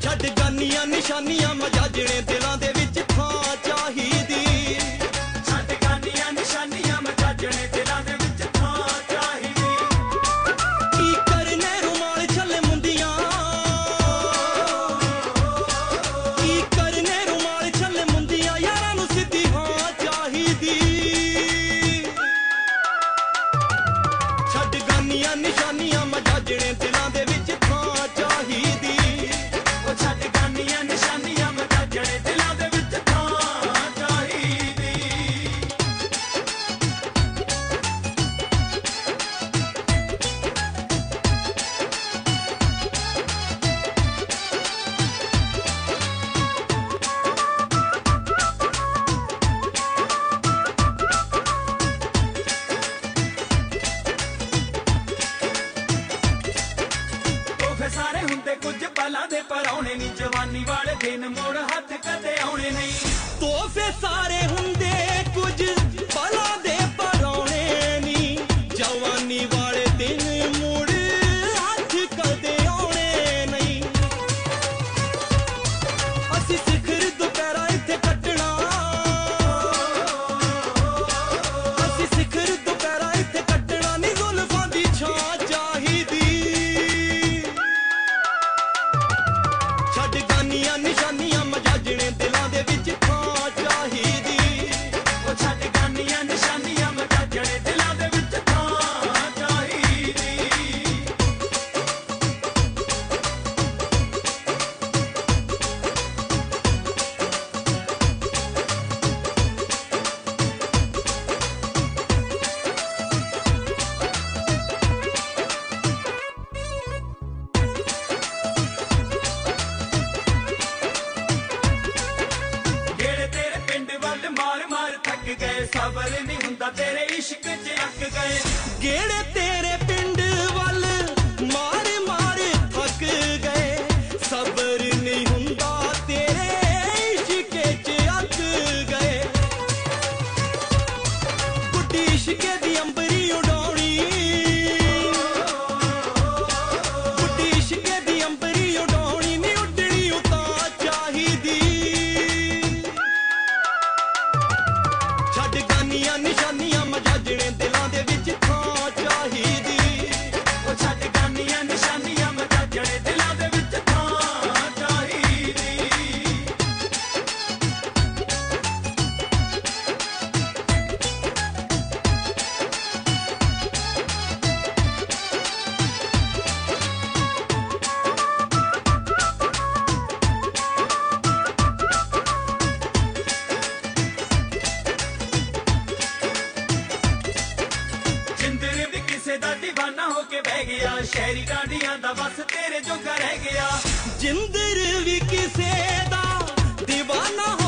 ਛੱਡ ਗਾਨੀਆਂ ਨਿਸ਼ਾਨੀਆਂ ਮਜਾਜਣੇ ਦਿਲਾਂ ਦੇ ਵਿੱਚ ਥਾਂ ਚਾਹੀਦੀ। ਛੱਡ ਗਾਨੀਆਂ ਨਿਸ਼ਾਨੀਆਂ ਮਜਾਜਣੇ ਦਿਲਾਂ ਦੇ ਵਿੱਚ ਥਾਂ ਚਾਹੀਦੀ। ਕੀ ਕਰਨੇ ਰੁਮਾਲ ਛੱਲੇ ਮੁੰਦੀਆਂ, ਕੀ ਕਰਨੇ ਰੁਮਾਲ ਛੱਲੇ ਮੁੰਦੀਆਂ, ਯਾਰਾਂ ਨੂੰ ਸਿੱਧੀ ਹਾਂ ਚਾਹੀਦੀ। ਛੱਡ ਗਾਨੀਆਂ ਨਿਸ਼ਾਨੀਆਂ ਮਜਾਜਣੇ ਦਿਲਾਂ ਦੇ ਵਿੱਚ ਥਾਂ ਚਾਹੀਦੀ। ਉਹ ਛੱਡ ਗਾਨੀਆਂ ਨਿਸ਼ਾਨੀਆਂ ਮਜਾਜਣੇ ਦਿਲਾਂ ਦੇ ਵਿੱਚ ਥਾਂ ਚਾਹੀਦੀ। ਤੋਹਫੇ ਸਾਰੇ ਹੁੰਦੇ ਕੁਝ ਪਲਾਂ ਦੇ ਪਰਾਉਣੇ ਨੀ, ਜਵਾਨੀ ਵਾਲੇ ਦਿਨ ਮੋੜ ਹੱਥ ਕਦੇ ਆਉਣੇ ਨਹੀਂ। ਤੋਹਫੇ ਸਾਰੇ ਹੁੰਦੇ ਕੁਝ ਪਲਾਂ ਦੇ ਪਰਾਉਣੇ ਨੀ, ਜਵਾਨੀ ਵਾਲੇ ਦਿਨ ਮੁੜ ਹੱਥ ਕਦੇ ਆਉਣੇ ਨਹੀਂ। ਅਸੀਂ ਸਿਖਰ ਦੁਪਹਿਰਾ ਇੱਥੇ ਕੱਟਣਾ, ਅਸੀਂ ਸਿਖਰ ਦੁਪਹਿਰਾ ਇੱਥੇ ਕੱਟਣਾ, ਨੀ ਜ਼ੁਲਫਾਂ ਦੀ ਛਾਂ ਚਾਹੀਦੀ। ਛੱਡ ਗਾਨੀਆਂ ਨਿਸ਼ਾਨੀਆਂ ਮਜਾਜਣੇ ਦਿਲਾਂ ਦੇ ਵਿੱਚ ਥਾਂ ਚਾਹੀਦੀ। ਉਹ ਛੱਡ ਗਾਨੀਆਂ ਨਿਸ਼ਾਨੀਆਂ ਮਜਾਜਣੇ ਦਿਲਾਂ ਦੇ ਵਿੱਚ ਥਾਂ ਚਾਹੀਦੀ। ਗੇੜੇ ਤੇਰੇ ਪਿੰਡ ਵੱਲ ਮਾਰ ਮਾਰ ਥੱਕ ਗਏ, ਸਬਰ ਨਹੀਂ ਹੁੰਦਾ ਤੇਰੇ ਇਸ਼ਕ 'ਚ ਅੱਕ ਗਏ। ਗੇੜੇ ਤੇਰੇ ਪਿੰਡ ਵੱਲ ਮਾਰ ਮਾਰ ਥੱਕ ਗਏ, ਸਬਰ ਨਹੀਂ ਹੁੰਦਾ ਤੇਰੇ ਇਸ਼ਕੇ 'ਚ ਅੱਕ ਗਏ। ਗੁੱਡੀ ਇਸ਼ਕੇ ਦੀ ਅੰਬਰੀ ਉਡਾਉਣੀ, ਗੁੱਡੀ ਇਸ਼ਕੇ ਦੀ ਅੰਬਰੀ ਉਡਾਉਣੀ, ਨੀ ਉੱਡਣੀ ਉਤਾਂ ਚਾਹੀਦੀ। ਛੱਡ ਗਾਨੀਆਂ ਨਿਸ਼ਾਨੀਆਂ ਮਜਾਜਣੇ ਦਿਲਾਂ ਦੇ ਵਿੱਚ ਥਾਂ ਚਾਹੀਦੀ। ਉਹ ਛੱਡ ਗਾਨੀਆਂ ਨਿਸ਼ਾਨੀਆਂ ਮਜਾਜਣੇ ਦਿਲਾਂ ਦੇ ਵਿੱਚ ਥਾਂ ਚਾਹੀਦੀ। ਜਿੰਦਰ ਵੀ ਕਿਸੇ ਦਾ دیਵਾਨਾ ਹੋ ਕੇ ਬਹਿ ਗਿਆ, ਸ਼ਹਿਰੀ ਗਾਡੀਆਂ ਦਾ ਬਸ ਤੇਰੇ ਜੋਗਾ ਰਹਿ ਗਿਆ। ਜਿੰਦਰ ਵੀ ਕਿਸੇ ਦਾ دیਵਾਨਾ